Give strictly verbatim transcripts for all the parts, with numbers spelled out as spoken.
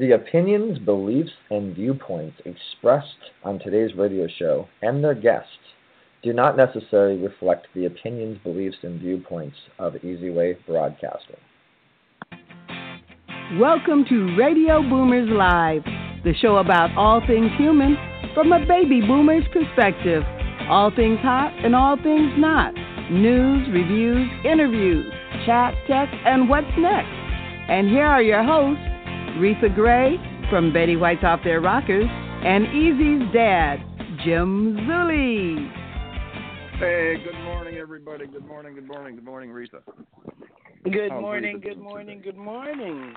The opinions, beliefs, and viewpoints expressed on today's radio show and their guests do not necessarily reflect the opinions, beliefs, and viewpoints of Easy Way Broadcasting. Welcome to Radio Boomers Live, the show about all things human from a baby boomer's perspective. All things hot and all things not. News, reviews, interviews, chat, text, and what's next. And here are your hosts, Retha Gray from Betty White's Off Their Rockers, and Easy's dad, Jim Zuley. Hey, good morning, everybody. Good morning, good morning, good morning, Retha. Good How's morning, Retha good doing morning, today? good morning.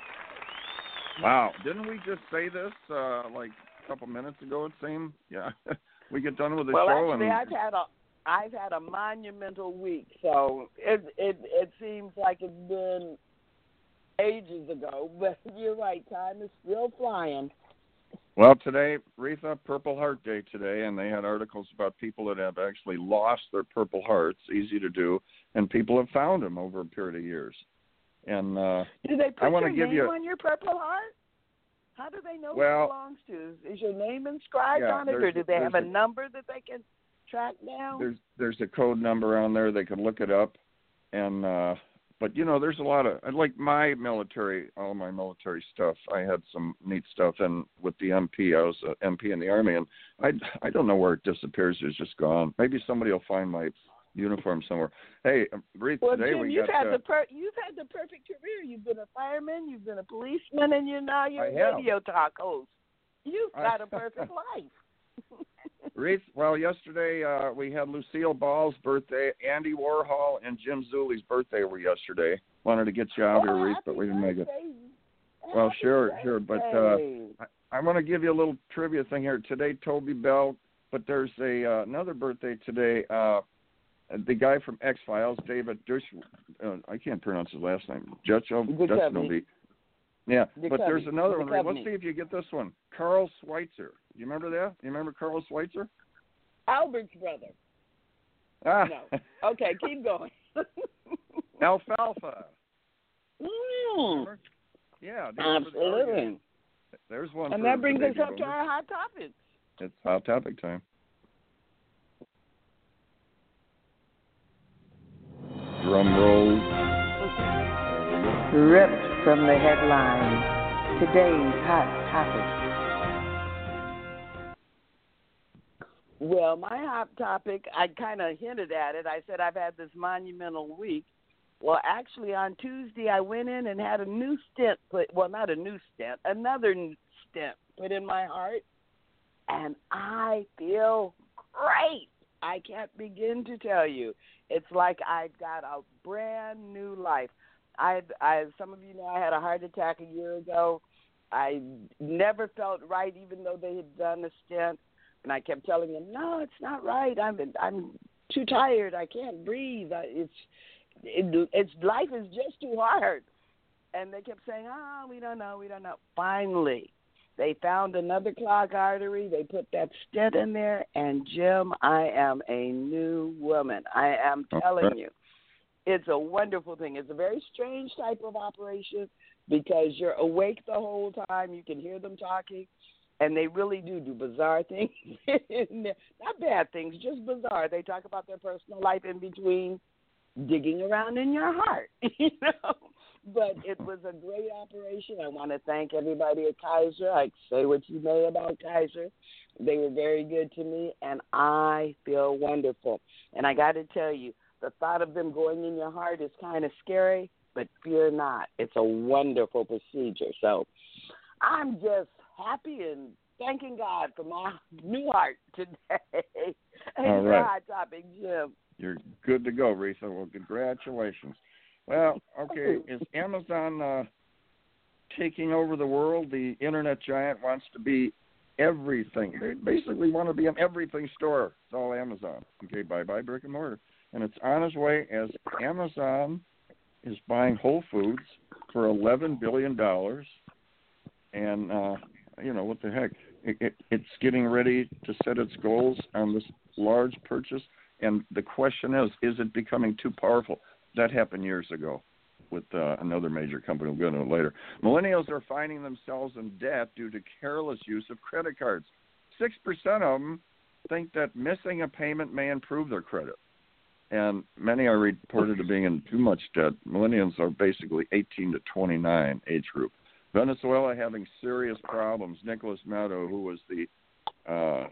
Wow, didn't we just say this uh, like a couple minutes ago, it seemed? Yeah, we get done with the well, show. actually, and I've had a I've had a monumental week, so it it it seems like it's been ages ago. But you're right, time is still flying. Well, today, Retha, Purple Heart Day today, and they had articles about people that have actually lost their Purple Hearts, easy to do, and people have found them over a period of years. And uh, do they I put want your to give name you, on your Purple Heart? How do they know well, who it belongs to? Is your name inscribed yeah, on it, or there's- do they have a, there's a- number that they can track down? There's there's a code number on there. They can look it up, and uh, but you know, there's a lot of like my military, all my military stuff. I had some neat stuff, and with the M P, I was an M P in the Army, and I I don't know where it disappears. It's just gone. Maybe somebody will find my uniform somewhere. Hey, Reed, Well, today Jim, we you've got. had Uh, the per- you've had the perfect career. You've been a fireman, you've been a policeman, and you're now you're I a have. radio talk host. You've I- got a perfect life. Reed, well, yesterday uh, we had Lucille Ball's birthday, Andy Warhol, and Jim Zuley's birthday were yesterday. Wanted to get you out Oh, here, Reed, happy but we didn't make it. birthday. Well, Happy sure, sure, but uh, birthday. I, I want to give you a little trivia thing here. Today, Toby Bell, but there's a uh, another birthday today. Uh, the guy from X Files, David Dush, uh, I can't pronounce his last name. Jutcho, Duchovny. Yeah, Duchovny. but there's another one. Reed. Let's Duchovny. see if you get this one. Carl Schweitzer. Do you remember that? You remember Carl Schweitzer? Albert's brother. Ah. No. Okay, keep going. Alfalfa. Mm, Remember? Yeah. do you remember the argument? absolutely. There's one. And for that the brings us baby up to boomers. our hot topic. It's hot topic time. Drum roll. Ripped from the headlines. Today's hot topic. Well, my hot topic, I kind of hinted at it. I said I've had this monumental week. Well, actually, on Tuesday, I went in and had a new stent put, well, not a new stent, another n- stent put in my heart, and I feel great. I can't begin to tell you. It's like I got a brand new life. I, I, some of you know I had a heart attack a year ago. I never felt right, even though they had done a stent. And I kept telling them, no, it's not right. I'm I'm too tired. I can't breathe. I, it's it, it's life is just too hard. And they kept saying, oh, we don't know, we don't know. Finally, they found another clogged artery. They put that stent in there, and Jim, I am a new woman. I am telling you, it's a wonderful thing. It's a very strange type of operation because you're awake the whole time. You can hear them talking. And they really do do bizarre things. Not bad things, just bizarre. They talk about their personal life in between digging around in your heart, you know. But it was a great operation. I want to thank everybody at Kaiser. I say what you may about Kaiser. They were very good to me, and I feel wonderful. And I got to tell you, the thought of them going in your heart is kind of scary, but fear not. It's a wonderful procedure. So I'm just happy and thanking God for my new heart today. And All your right. hot topic, Jim. You're good to go, Retha. Well, congratulations. Well, okay, is Amazon uh, taking over the world? The internet giant wants to be everything. They basically want to be an everything store. It's all Amazon. Okay, bye-bye brick and mortar. And it's on its way as Amazon is buying Whole Foods for eleven billion dollars. And, uh, you know, what the heck? It, it, it's getting ready to set its goals on this large purchase. And the question is, is it becoming too powerful? That happened years ago. with uh, another major company. We'll go into it later. Millennials are finding themselves in debt due to careless use of credit cards. Six percent of them think that missing a payment may improve their credit, and many are reported to being in too much debt. Millennials are basically eighteen to twenty-nine age group. Venezuela having serious problems. Nicolas Maduro, who was the uh,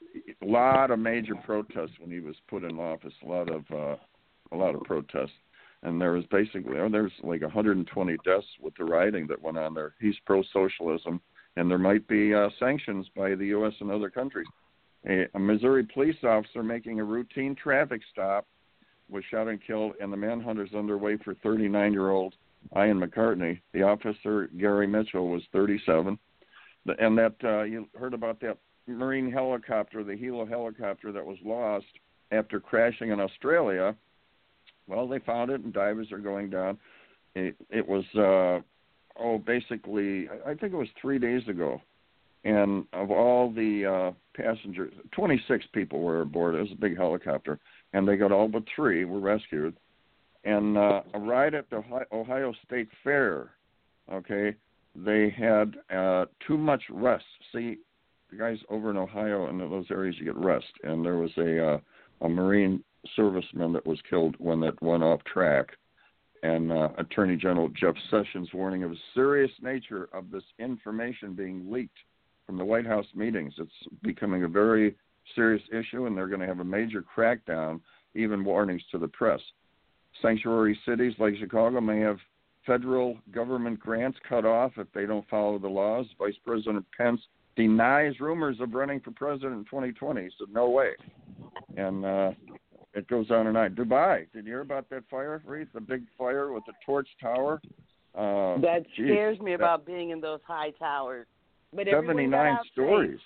a lot of major protests when he was put in office, a lot of uh, a lot of protests, and there was basically oh, there's like one hundred twenty deaths with the rioting that went on there. He's pro-socialism, and there might be uh, sanctions by the U S and other countries. A, a Missouri police officer making a routine traffic stop was shot and killed, and the manhunt is underway for thirty-nine-year-old Ian McCartney. The officer, Gary Mitchell, was thirty-seven. The, and that uh, you heard about that Marine helicopter, the Hilo helicopter that was lost after crashing in Australia. Well, they found it, and divers are going down. It, it was, uh, oh, basically, I think it was three days ago. And of all the uh, passengers, twenty-six people were aboard. It was a big helicopter. And they got all but three were rescued. And uh, a ride at the Ohio State Fair, okay, they had uh, too much rest. See, the guys over in Ohio, in those areas, you get rest. And there was a uh, a Marine serviceman that was killed when that went off track. And uh, Attorney General Jeff Sessions warning of the serious nature of this information being leaked from the White House meetings. It's becoming a very serious issue, and they're going to have a major crackdown, even warnings to the press. Sanctuary cities like Chicago may have federal government grants cut off if they don't follow the laws. Vice President Pence denies rumors of running for president in twenty twenty. He said, no way. And uh, it goes on and on. Dubai, did you hear about that fire, Reese? The big fire with the torch tower? Uh, that geez, scares me that, about being in those high towers. But seventy-nine stories.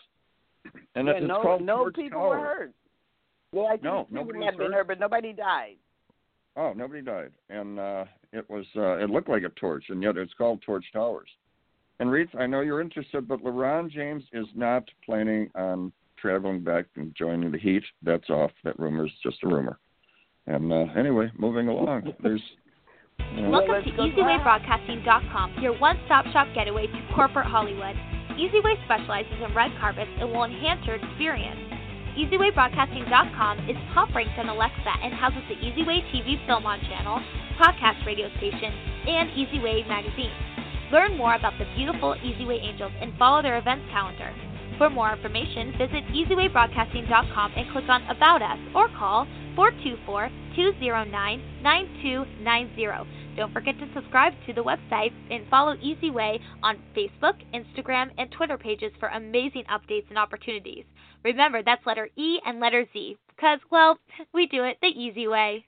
And yeah, it's no, called no Torch people Tower. were hurt. Yeah, I think no, people nobody might was have been hurt. hurt, but nobody died. Oh, nobody died. And uh, it was uh, it looked like a torch, and yet it's called Torch Towers. And Reed, I know you're interested, but LeBron James is not planning on traveling back and joining the Heat. That's off. That rumor is just a rumor. And uh, anyway, moving along. There's you know, Welcome to easy way broadcasting dot com, your one-stop shop getaway to corporate Hollywood. EasyWay specializes in red carpets and will enhance your experience. easy way broadcasting dot com is top-ranked on Alexa and houses the EasyWay T V Film On channel, podcast radio station, and EasyWay magazine. Learn more about the beautiful EasyWay Angels and follow their events calendar. For more information, visit easy way broadcasting dot com and click on About Us or call four two four, two zero nine, nine two nine zero. Don't forget to subscribe to the website and follow EasyWay on Facebook, Instagram, and Twitter pages for amazing updates and opportunities. Remember, that's letter E and letter Z, because, well, we do it the easy way.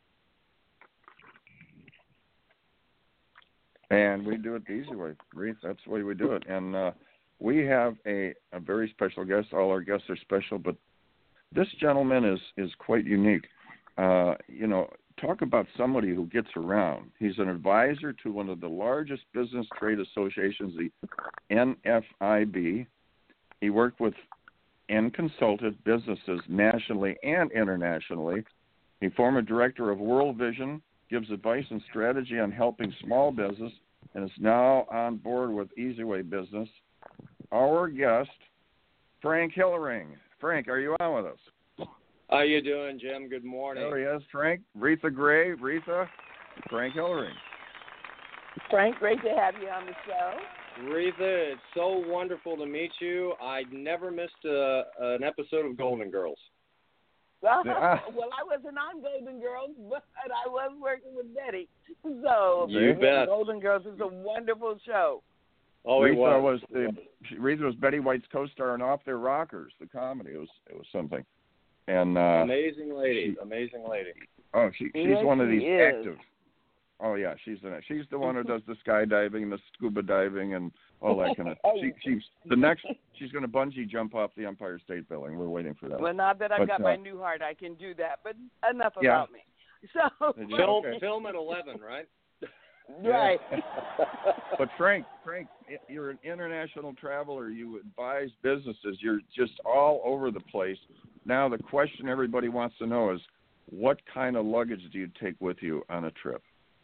And we do it the easy way, Reese. That's the way we do it. And uh, we have a, a very special guest. All our guests are special, but this gentleman is, is quite unique. Uh, you know, talk about somebody who gets around. He's an advisor to one of the largest business trade associations, the N F I B. He worked with and consulted businesses nationally and internationally. He former director of World Vision, gives advice and strategy on helping small business, and is now on board with EasyWay Business. Our guest, Frank Hillering. Frank, are you on with us? How you doing, Jim? Good morning. There he is, Frank. Retha Gray, Retha, Frank Hillering. Frank, great to have you on the show. Retha, it's so wonderful to meet you. I never missed a, an episode of Golden Girls. Well, well, I wasn't on Golden Girls, but I was working with Betty. So you bet. Golden Girls is a wonderful show. Oh, it Retha was. was the Retha was Betty White's co-star in Off Their Rockers, the comedy. It was it was something. And uh, amazing lady, she, amazing lady. Oh, she she's yes, one of these is. active. Oh yeah, she's the she's the one who does the skydiving, the scuba diving, and all that kind of. She she's the next. She's going to bungee jump off the Empire State Building. We're waiting for that. Well, now that I've but, got uh, my new heart, I can do that. But enough yeah. about me. So Film, okay. film at eleven, right? Right. But Frank, Frank, you're an international traveler. You advise businesses. You're just all over the place. Now the question everybody wants to know is, what kind of luggage do you take with you on a trip?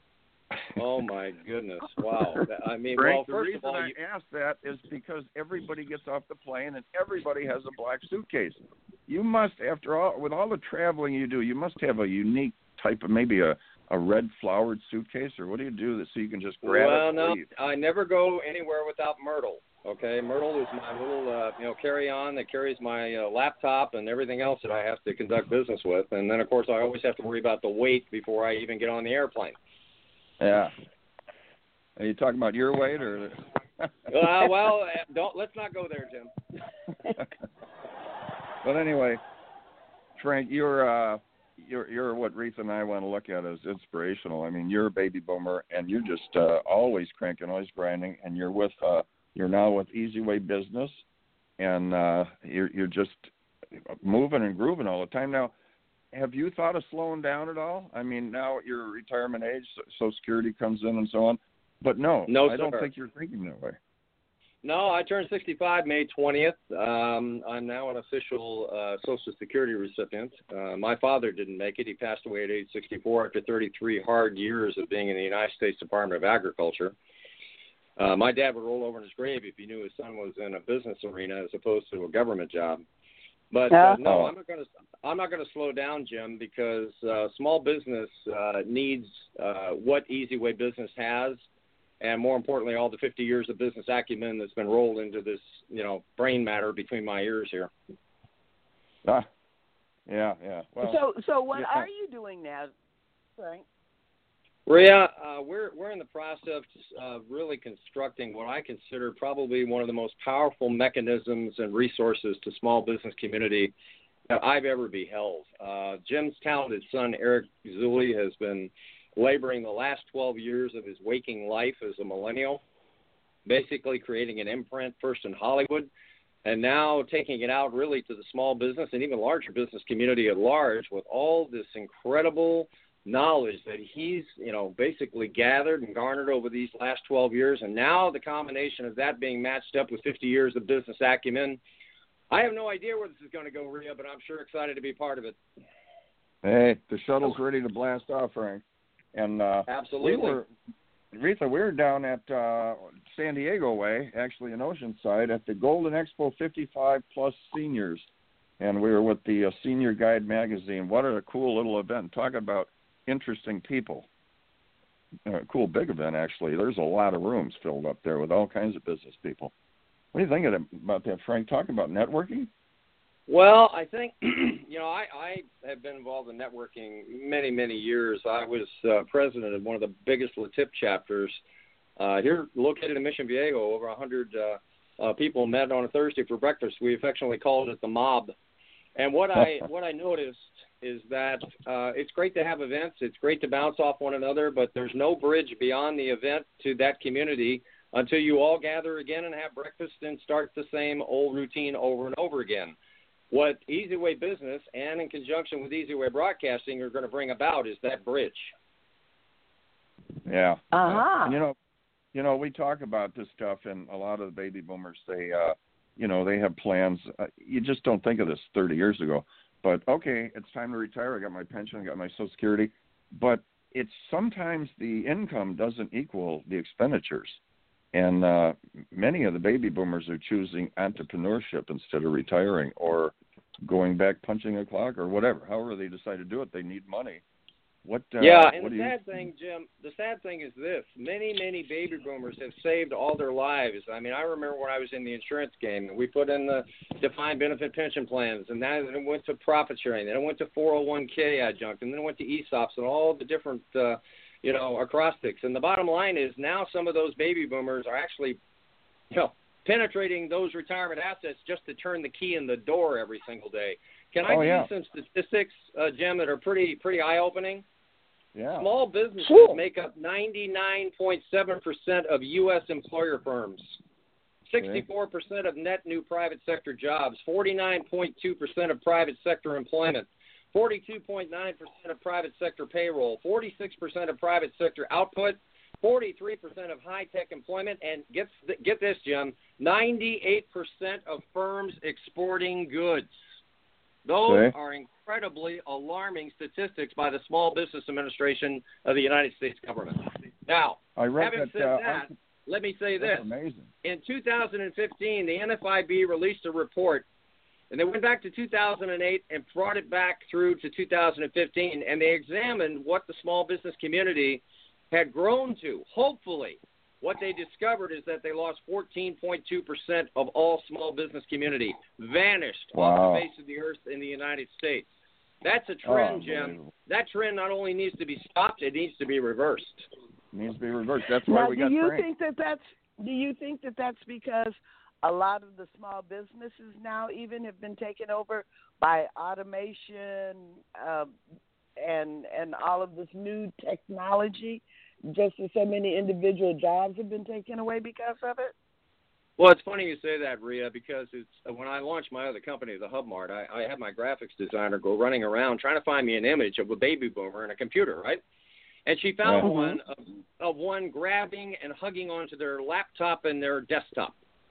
Oh my goodness! Wow. I mean, Frank, well, first the reason of all, I you... asked that is because everybody gets off the plane and everybody has a black suitcase. You must, after all, with all the traveling you do, you must have a unique type of maybe a, a red flowered suitcase, or what do you do that so you can just grab well, it? Well, no, leave? I never go anywhere without Myrtle. Okay, Myrtle is my little, uh, you know, carry-on that carries my uh, laptop and everything else that I have to conduct business with. And then, of course, I always have to worry about the weight before I even get on the airplane. Yeah. Are you talking about your weight or? uh, well, don't let's not go there, Jim. But anyway, Frank, you're uh, you're you're what Retha and I want to look at as inspirational. I mean, you're a baby boomer, and you're just uh, always cranking, always grinding, and you're with uh, you're now with Easy Way Business, and uh, you're you're just moving and grooving all the time. Now, have you thought of slowing down at all? I mean, now at your retirement age, Social Security comes in and so on. But no, no I don't sir. think you're thinking that way. No, I turned sixty-five May twentieth. Um, I'm now an official uh, Social Security recipient. Uh, my father didn't make it. He passed away at age sixty-four after thirty-three hard years of being in the United States Department of Agriculture. Uh, my dad would roll over in his grave if he knew his son was in a business arena as opposed to a government job. But uh, no, I'm not going to. I'm not going to slow down, Jim, because uh, small business uh, needs uh, what Easy Way Business has. And more importantly, all the fifty years of business acumen that's been rolled into this, you know, brain matter between my ears here. Ah, yeah, yeah. Well, so, so what yeah. are you doing now, Frank? Rhea, uh, we're we're in the process of really constructing what I consider probably one of the most powerful mechanisms and resources to small business community that I've ever beheld. Uh, Jim's talented son, Eric Zulli, has been laboring the last twelve years of his waking life as a millennial, basically creating an imprint first in Hollywood, and now taking it out really to the small business and even larger business community at large with all this incredible knowledge that he's, you know, basically gathered and garnered over these last twelve years. And now the combination of that being matched up with fifty years of business acumen, I have no idea where this is going to go, Rhea, but I'm sure excited to be part of it. Hey, the shuttle's ready to blast off, Frank. And uh, absolutely, we were, Retha, we were down at uh, San Diego way, actually in Oceanside, at the Golden Expo fifty-five plus seniors, and we were with the uh, Senior Guide magazine. What a cool little event! Talking about interesting people. Uh, cool big event, actually. There's a lot of rooms filled up there with all kinds of business people. What do you think of that, about that, Frank? Talking about networking? Well, I think, you know, I, I have been involved in networking many, many years. I was uh, president of one of the biggest L T I P chapters uh, here located in Mission Viejo. Over one hundred uh, uh, people met on a Thursday for breakfast. We affectionately called it the mob. And what I what I noticed is that uh, it's great to have events. It's great to bounce off one another, but there's no bridge beyond the event to that community until you all gather again and have breakfast and start the same old routine over and over again. What Easy Way Business and in conjunction with Easy Way Broadcasting are going to bring about is that bridge. Yeah. Uh-huh. And, you know, you know, we talk about this stuff, and a lot of the baby boomers, they, uh, you know, they have plans. Uh, you just don't think of this thirty years ago. But, okay, it's time to retire. I got my pension. I got my Social Security. But it's sometimes the income doesn't equal the expenditures. And uh, many of the baby boomers are choosing entrepreneurship instead of retiring or going back punching a clock or whatever. However they decide to do it, they need money. What? Uh, yeah, and what the do sad you... thing, Jim, the sad thing is this. Many, many baby boomers have saved all their lives. I mean, I remember when I was in the insurance game, and we put in the defined benefit pension plans, and then it went to profit sharing, then it went to four oh one k adjunct, and then it went to E S O Ps and all the different uh, you know, acrostics. And the bottom line is now some of those baby boomers are actually, you know, penetrating those retirement assets just to turn the key in the door every single day. Can I oh, give yeah. you some statistics, uh, Jim, that are pretty pretty eye-opening? Yeah. Small businesses cool. make up ninety-nine point seven percent of U S employer firms, sixty-four percent of net new private sector jobs, forty-nine point two percent of private sector employment, forty-two point nine percent of private sector payroll, forty-six percent of private sector output, forty-three percent of high-tech employment, and get, get this, Jim, ninety-eight percent of firms exporting goods. Those okay. are incredibly alarming statistics by the Small Business Administration of the United States government. Now, I read having that, said uh, that, let me say this. That's amazing. In two thousand fifteen, the N F I B released a report, and they went back to two thousand eight and brought it back through to two thousand fifteen, and they examined what the small business community had grown to. Hopefully, what they discovered is that they lost fourteen point two percent of all small business community, vanished Wow. off the face of the earth in the United States. That's a trend, Oh, Jim. That trend not only needs to be stopped, it needs to be reversed. It needs to be reversed. That's why now, we do got you Frank. think that that's do you think that that's because a lot of the small businesses now even have been taken over by automation uh, and and all of this new technology, just as so many individual jobs have been taken away because of it? Well, it's funny you say that, Rhea, because it's when I launched my other company, the HubMart, I, I had my graphics designer go running around trying to find me an image of a baby boomer in a computer, right? And she found Uh-huh. one of, of one grabbing and hugging onto their laptop and their desktop.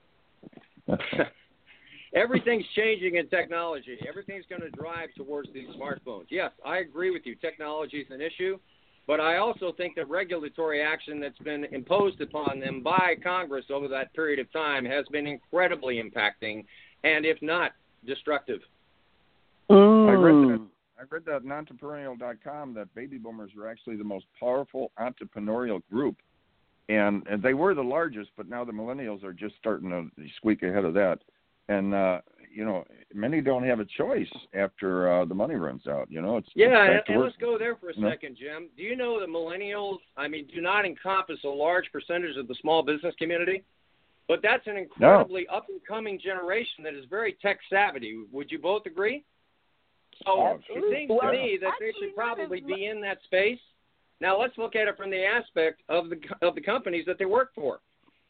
Everything's changing in technology. Everything's going to drive towards these smartphones. Yes, I agree with you. Technology is an issue. But I also think that regulatory action that's been imposed upon them by Congress over that period of time has been incredibly impacting and, if not, destructive. Mm. I read that. I read that on entrepreneurial dot com that baby boomers were actually the most powerful entrepreneurial group. And, and they were the largest, but now the millennials are just starting to squeak ahead of that. And, uh, you know, many don't have a choice after uh, the money runs out. You know, it's Yeah, it's and, back to and work. let's go there for a You know? second, Jim. Do you know that millennials, I mean, do not encompass a large percentage of the small business community? But that's an incredibly no. up-and-coming generation that is very tech-savvy. Would you both agree? So Absolutely. it seems well, to me that they should probably be in that space. Now let's look at it from the aspect of the of the companies that they work for.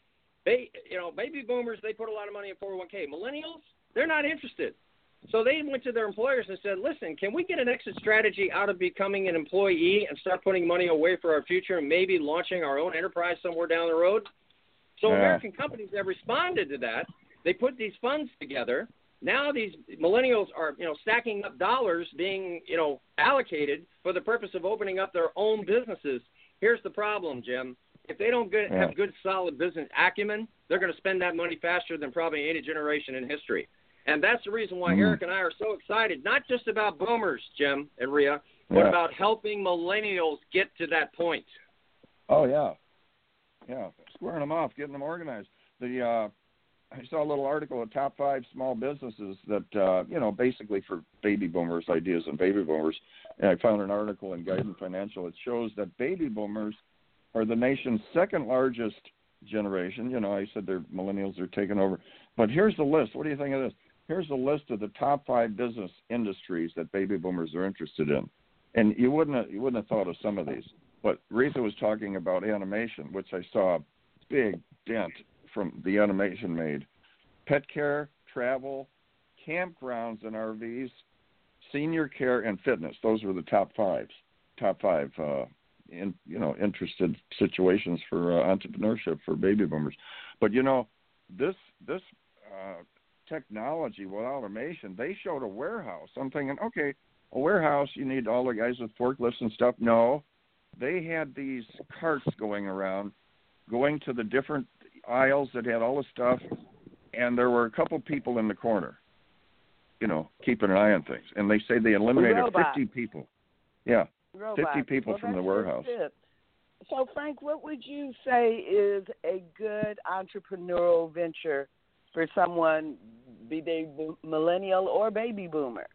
They, you know, baby boomers, they put a lot of money in four oh one k. Millennials, they're not interested. So they went to their employers and said, listen, can we get an exit strategy out of becoming an employee and start putting money away for our future and maybe launching our own enterprise somewhere down the road? So yeah. American companies have responded to that. They put these funds together. Now these millennials are, you know, stacking up dollars being, you know, allocated for the purpose of opening up their own businesses. Here's the problem, Jim. If they don't get, yeah. have good, solid business acumen, they're going to spend that money faster than probably any generation in history. And that's the reason why mm. Eric and I are so excited, not just about boomers, Jim and Rhea, but yeah. about helping millennials get to that point. Oh, yeah. Yeah, squaring them off, getting them organized. The uh, I saw a little article of top five small businesses that, uh, you know, basically for baby boomers, ideas and baby boomers. And I found an article in Guidance Financial. It shows that baby boomers are the nation's second largest generation. You know, I said their millennials are taking over. But here's the list. What do you think of this? Here's the list of the top five business industries that baby boomers are interested in. And you wouldn't have, you wouldn't have thought of some of these. But Rita was talking about animation, which I saw a big dent from the animation made. Pet care, travel, campgrounds and R Vs, senior care, and fitness. Those were the top fives, top five, uh, in, you know, interested situations for uh, entrepreneurship for baby boomers. But, you know, this this uh, technology with automation, they showed a warehouse. I'm thinking, okay, a warehouse, you need all the guys with forklifts and stuff. No, they had these carts going around, going to the different aisles that had all the stuff, and there were a couple people in the corner, you know, keeping an eye on things. And they say they eliminated Robot. fifty people. Yeah, Robot. fifty people well, from the that's warehouse. It. So, Frank, what would you say is a good entrepreneurial venture for someone, be they millennial or baby boomer?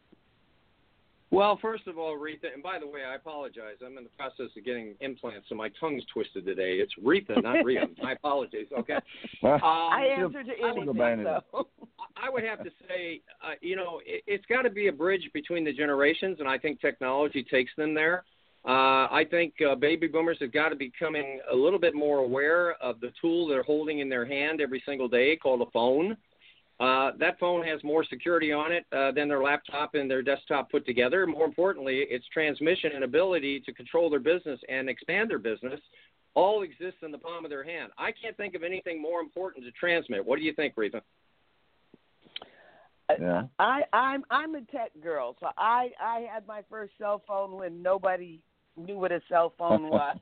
Well, first of all, Rita, and by the way, I apologize. I'm in the process of getting implants, so my tongue's twisted today. It's Rita, not Rhea. My apologies, okay? Well, Um, I answer to anything, so. I would have to say, uh, you know, it, it's got to be a bridge between the generations, and I think technology takes them there. Uh, I think uh, baby boomers have got to be becoming a little bit more aware of the tool they're holding in their hand every single day called a phone. Uh, that phone has more security on it uh, than their laptop and their desktop put together. More importantly, its transmission and ability to control their business and expand their business all exists in the palm of their hand. I can't think of anything more important to transmit. What do you think, Rita? Yeah. I, I'm I'm a tech girl, so I, I had my first cell phone when nobody knew what a cell phone was.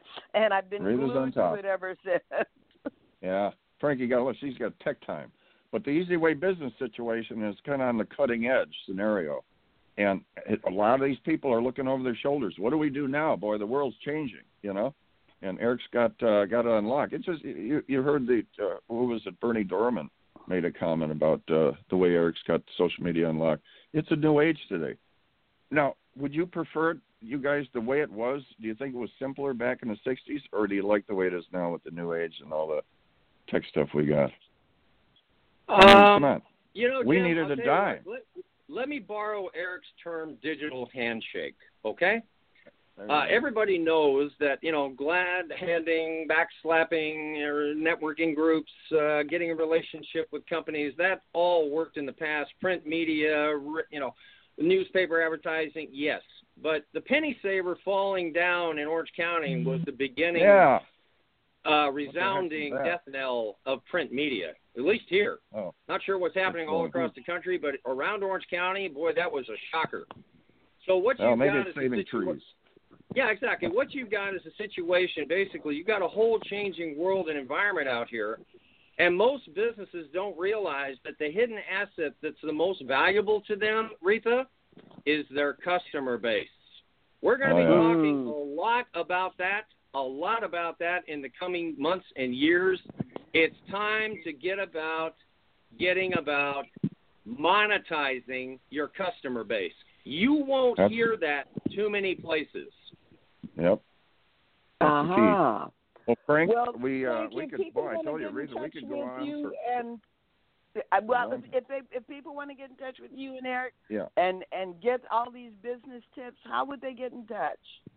and I've been Rita's on glued top. to it ever since. Yeah, Frankie got look. She's got tech time, but the Easy Way business situation is kind of on the cutting edge scenario, and it, a lot of these people are looking over their shoulders. What do we do now? Boy, the world's changing, you know. And Eric's got uh, got it unlocked. It's just you, you heard the uh, who was it? Bernie Dorman made a comment about uh, the way Eric's got social media unlocked. It's a new age today. Now, would you prefer you guys the way it was? Do you think it was simpler back in the sixties, or do you like the way it is now with the new age and all the tech stuff we got? Um, I mean, come on. You know, we Jim, needed I'll a tell you dime. what, let, let me borrow Eric's term, digital handshake, okay? Uh, everybody knows that, you know, glad handing, backslapping, or networking groups, uh, getting a relationship with companies, that all worked in the past. Print media, you know, newspaper advertising, yes. But the penny saver falling down in Orange County was the beginning, yeah. uh, resounding death knell of print media, at least here. Oh. Not sure what's happening all across the country, but around Orange County, boy, that was a shocker. So what Well, you've maybe got it's is saving a situ- trees. Yeah, exactly. What you've got is a situation, basically, you've got a whole changing world and environment out here, and most businesses don't realize that the hidden asset that's the most valuable to them, Rita, is their customer base. We're going to be Oh, yeah. talking a lot about that, a lot about that in the coming months and years. It's time to get about getting about monetizing your customer base. You won't That's- hear that too many places. Yep. That's Uh the huh. key. Well, Frank, Well, we uh, Frank, we if could. people Boy, I wanna told you, get in Rita, we touch could go with on you for. and uh, well, No. if if, they, if people want to get in touch with you and Eric, Yeah. and and get all these business tips, how would they get in touch?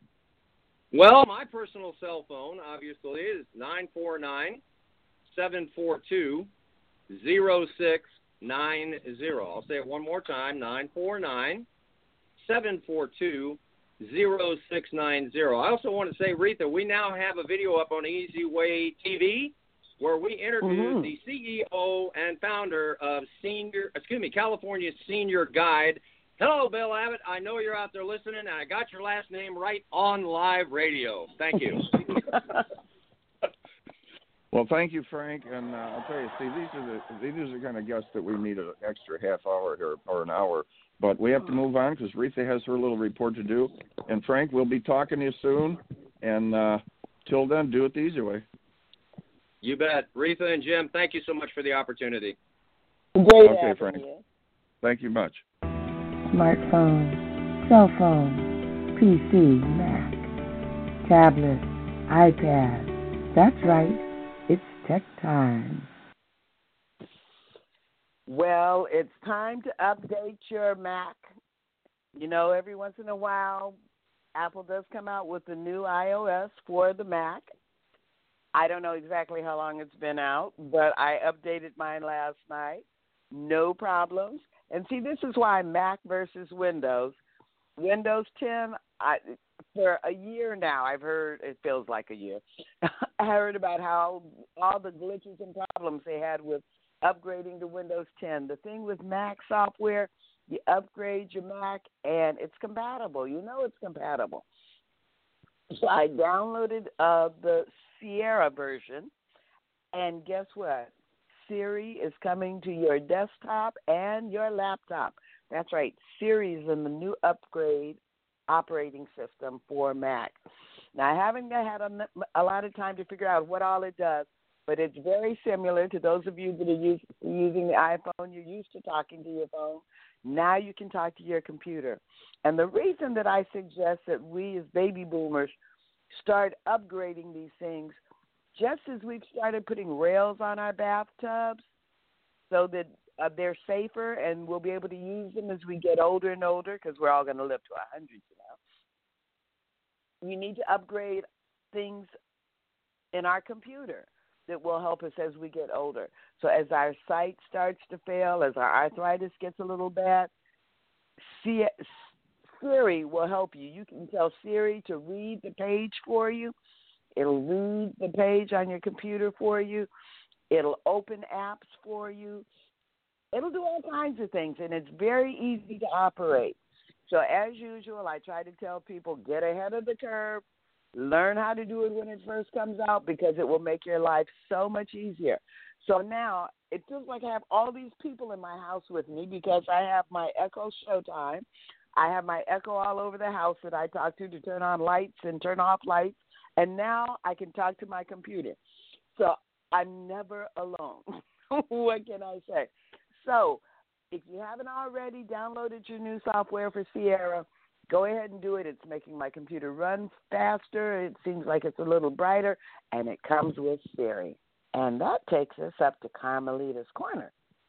Well, my personal cell phone, obviously, is nine four nine, seven four two, zero six nine zero. I'll say it one more time, nine four nine, seven four two, zero six nine zero. I also want to say, Rita, we now have a video up on Easy Way T V where we interviewed Mm-hmm. the C E O and founder of Senior, excuse me, California Senior Guide. Hello, Bill Abbott. I know you're out there listening, and I got your last name right on live radio. Thank you. Well, thank you, Frank. And uh, I'll tell you, see, these are the these are the kind of guests that we need an extra half hour or, or an hour. But we have to move on because Rita has her little report to do. And Frank, we'll be talking to you soon. And uh, till then, do it the easy way. You bet. Rita and Jim, thank you so much for the opportunity. Great Okay, having Frank. you. Thank you much. Smartphone, cell phone, P C, Mac, tablet, iPad. That's right. It's tech time. Well, it's time to update your Mac. You know, every once in a while, Apple does come out with the new iOS for the Mac. I don't know exactly how long it's been out, but I updated mine last night. No problems. And see, this is why Mac versus Windows. Windows ten, I, for a year now, I've heard, it feels like a year, I heard about how all the glitches and problems they had with upgrading to Windows ten. The thing with Mac software, you upgrade your Mac, and it's compatible. You know it's compatible. So I downloaded uh, the Sierra version, and guess what? Siri is coming to your desktop and your laptop. That's right. Siri is in the new upgrade operating system for Mac. Now, I haven't had a, a lot of time to figure out what all it does, but it's very similar to those of you that are use, using the iPhone. You're used to talking to your phone. Now you can talk to your computer. And the reason that I suggest that we as baby boomers start upgrading these things, just as we've started putting rails on our bathtubs so that uh, they're safer and we'll be able to use them as we get older and older, because we're all going to live to one hundred, you know. We need to upgrade things in our computer that will help us as we get older. So as our sight starts to fail, as our arthritis gets a little bad, Siri will help you. You can tell Siri to read the page for you. It'll read the page on your computer for you. It'll open apps for you. It'll do all kinds of things, and it's very easy to operate. So as usual, I try to tell people, get ahead of the curve. Learn how to do it when it first comes out because it will make your life so much easier. So now it feels like I have all these people in my house with me because I have my Echo Showtime. I have my Echo all over the house that I talk to to turn on lights and turn off lights. And now I can talk to my computer. So I'm never alone. What can I say? So if you haven't already downloaded your new software for Sierra, go ahead and do it. It's making my computer run faster. It seems like it's a little brighter, and it comes with Siri. And that takes us up to Carmelita's Corner.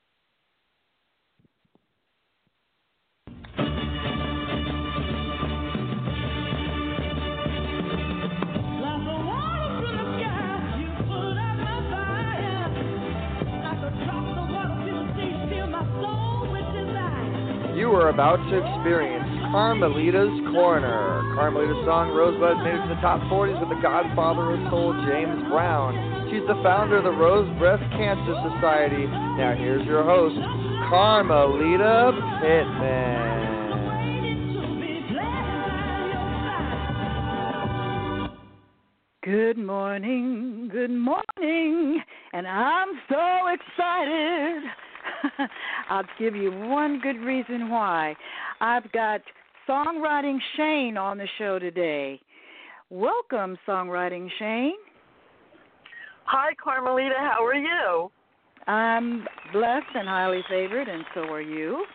You are about to experience Carmelita's Corner. Carmelita's song Rosebud made it to the top forties with the Godfather of Soul, James Brown. She's the founder of the Rose Breast Cancer Society. Now here's your host, Carmelita Pittman. Good morning, good morning, and I'm so excited. I'll give you one good reason why. I've got Songwriting Shane on the show today. Welcome, Songwriting Shane. Hi, Carmelita. How are you? I'm blessed and highly favored, and so are you.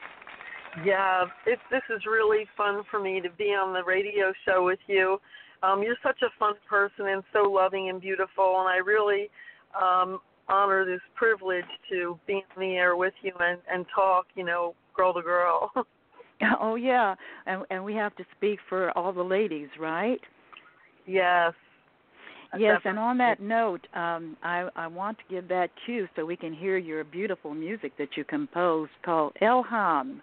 Yeah, it, this is really fun for me to be on the radio show with you. Um, you're such a fun person and so loving and beautiful, and I really um, honor this privilege to be in the air with you and, and talk, you know, girl to girl. Oh, yeah, and, and we have to speak for all the ladies, right? Yes. Yes, Definitely. and on that note, um, I, I want to give that cue so we can hear your beautiful music that you composed called Elham.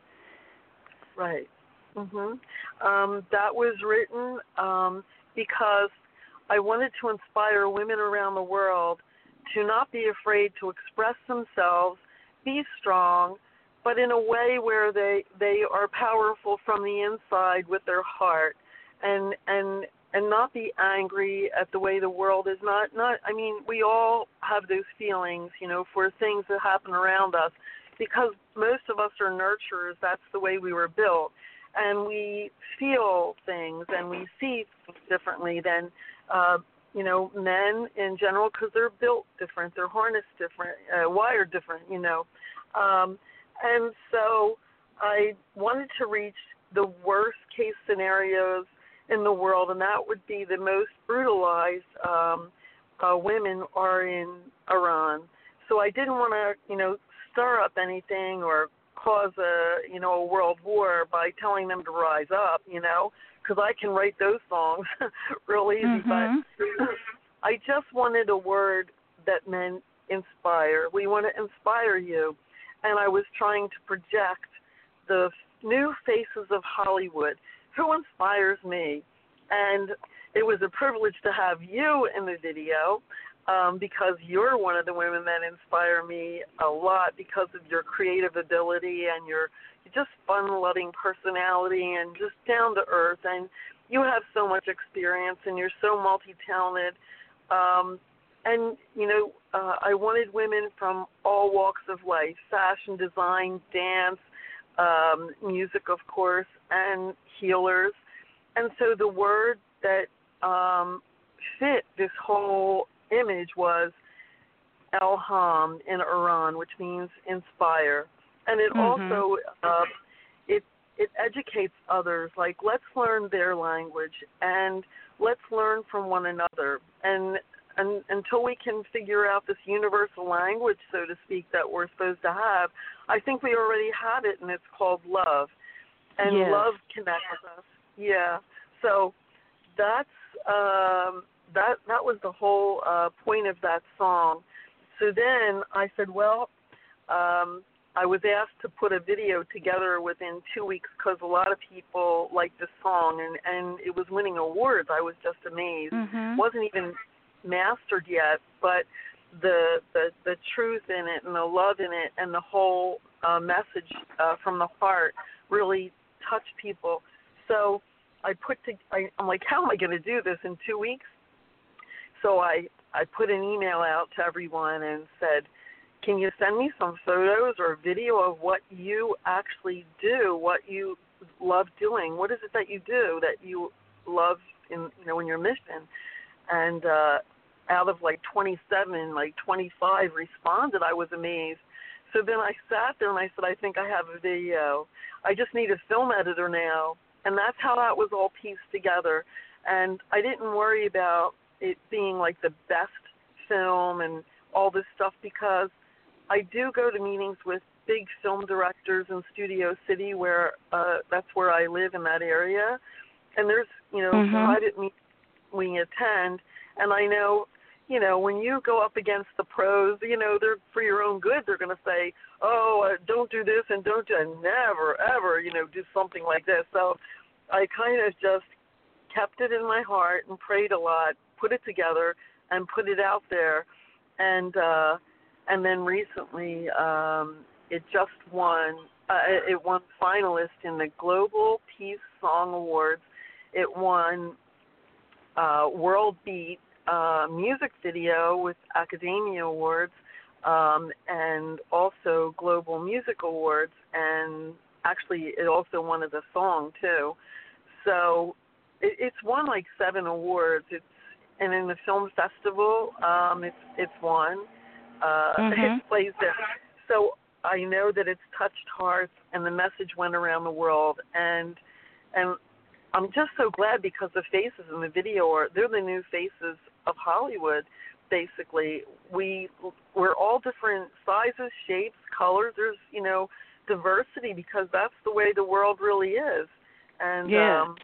Right. Mhm. Um, that was written um, because I wanted to inspire women around the world to not be afraid to express themselves, be strong, but in a way where they, they are powerful from the inside with their heart, and and and not be angry at the way the world is. Not not. I mean, we all have those feelings, you know, for things that happen around us, because most of us are nurturers. That's the way we were built, and we feel things and we see things differently than. Uh, you know, men in general, because they're built different, they're harnessed different, uh, wired different, you know. Um, and so I wanted to reach the worst case scenarios in the world, and that would be the most brutalized um, uh, women are in Iran. So I didn't want to, you know, stir up anything or cause a, you know, a world war by telling them to rise up, you know, because I can write those songs real easy. Mm-hmm. But I just wanted a word that meant inspire. We want to inspire you. And I was trying to project the new faces of Hollywood. Who inspires me? And it was a privilege to have you in the video um, because you're one of the women that inspire me a lot because of your creative ability and your just fun-loving personality and just down to earth. And you have so much experience and you're so multi-talented. Um, and, you know, uh, I wanted women from all walks of life, fashion, design, dance, um, music, of course, and healers. And so the word that um, fit this whole image was Elham in Iran, which means inspire. And it Mm-hmm. also, uh, it it educates others, like let's learn their language and let's learn from one another. And, and until we can figure out this universal language, so to speak, that we're supposed to have, I think we already have it, and it's called love. And Yes. love connects us. Yeah. So that's um, that. That was the whole uh, point of that song. So then I said, well, um, I was asked to put a video together within two weeks because a lot of people liked the song, and, and it was winning awards. I was just amazed. Mm-hmm. Wasn't even mastered yet, but the the the truth in it and the love in it and the whole uh, message uh, from the heart really touched people. So I put to, I, I'm like, how am I going to do this in two weeks? So I, I put an email out to everyone and said, can you send me some photos or video of what you actually do, what you love doing? What is it that you do that you love in, you know, in your mission? And uh, out of like twenty-seven, like twenty-five responded. I was amazed. So then I sat there and I said, I think I have a video. I just need a film editor now. And that's how that was all pieced together. And I didn't worry about it being like the best film and all this stuff, because I do go to meetings with big film directors in Studio City, where uh, that's where I live, in that area. And there's, you know, mm-hmm. private meetings we attend. And I know, you know, when you go up against the pros, you know, they're for your own good. They're going to say, oh, uh, don't do this and don't do and never, ever, you know, do something like this. So I kind of just kept it in my heart and prayed a lot, put it together and put it out there. And uh, and then recently um, it just won, uh, it won finalist in the Global Peace Song Awards. It won uh, World Beat Uh, music video with Academia Awards, um, and also Global Music Awards, and actually it also won as a song too. So it, it's won like seven awards. It's and in the film festival, um, it's it's won. Uh, mm-hmm. It plays there. So I know that it's touched hearts, and the message went around the world, and and I'm just so glad, because the faces in the video are, they're the new faces of Hollywood, basically. We, we're all different sizes, shapes, colors. There's, you know, diversity, because that's the way the world really is. And, yeah. um,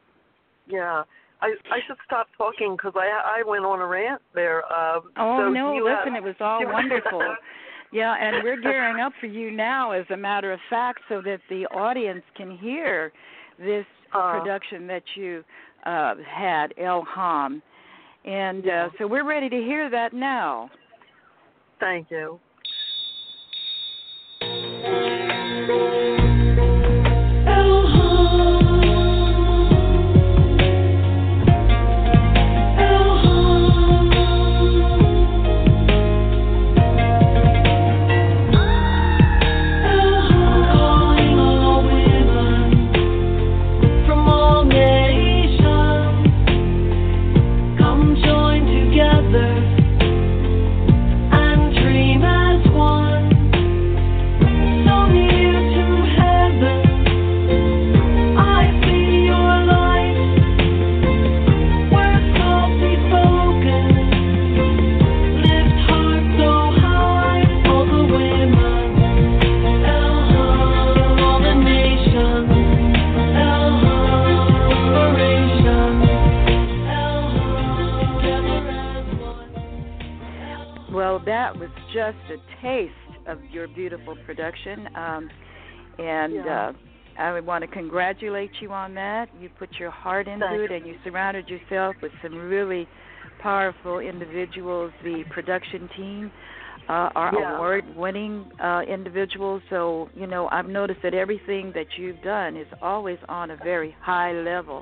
yeah. I, I should stop talking, because I, I went on a rant there. Um, oh, so no, listen, have, it was all wonderful. Yeah, and we're gearing up for you now, as a matter of fact, so that the audience can hear this uh, production that you uh, had, Elham. And uh, so we're ready to hear that now. Thank you. That was just a taste of your beautiful production, um, and yeah. uh, I would want to congratulate you on that. You put your heart into Thanks. it, and you surrounded yourself with some really powerful individuals. The production team uh, are yeah. award-winning uh, individuals, so, you know, I've noticed that everything that you've done is always on a very high level.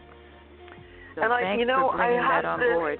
So and I, thanks you know, for bringing I have that on to, board.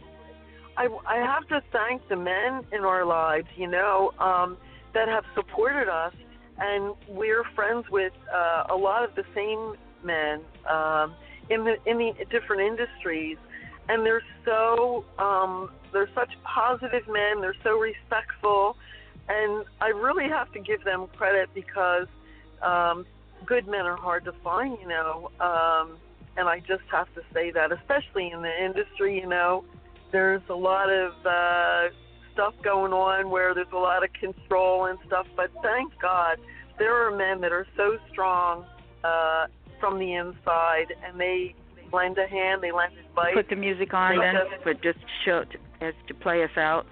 I, I have to thank the men in our lives, you know, um, that have supported us, and we're friends with uh, a lot of the same men um, in the in the different industries, and they're so um, they're such positive men. They're so respectful, and I really have to give them credit, because um, good men are hard to find, you know, um, and I just have to say that, especially in the industry, you know. There's a lot of uh, stuff going on where there's a lot of control and stuff, but thank God there are men that are so strong uh, from the inside, and they lend a hand, they lend advice. Put the music on they then, just, for just show as to play us out.